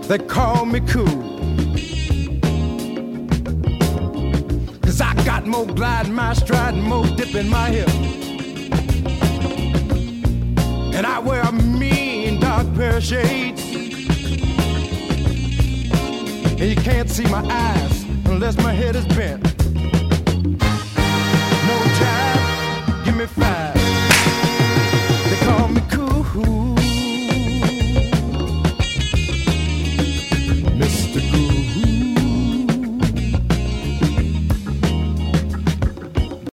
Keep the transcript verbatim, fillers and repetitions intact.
They call me cool, 'cause I got more glide in my stride and more dip in my hip. And I wear a mean dark pair of shades, and you can't see my eyes unless my head is bent. No time, give me five. They call me cool.